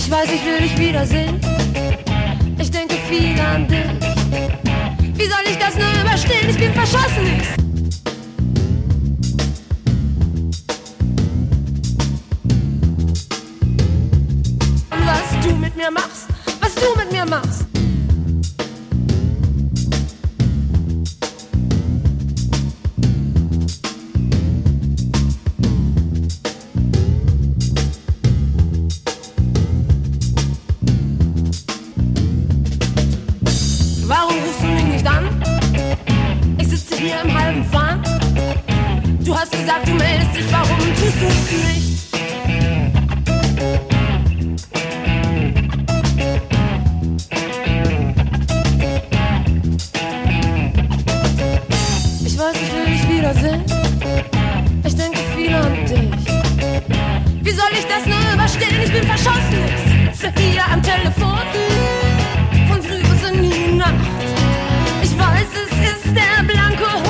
Ich weiß, ich will dich wiedersehen. Ich denke viel an dich. Wie soll ich das nur überstehen? Ich bin verschossen. Und was du mit mir machst, was du mit mir machst. Warum rufst du mich nicht an? Ich sitze hier im halben Fahren. Du hast gesagt, du meldest dich, warum tust du es nicht? Ich weiß, ich will dich wiedersehen. Ich denke viel an dich. Wie soll ich das nur überstehen? Ich bin verschossen. Ich sitze hier am Telefon. Von früh bis in die Nacht. Ich weiß, es ist der blanke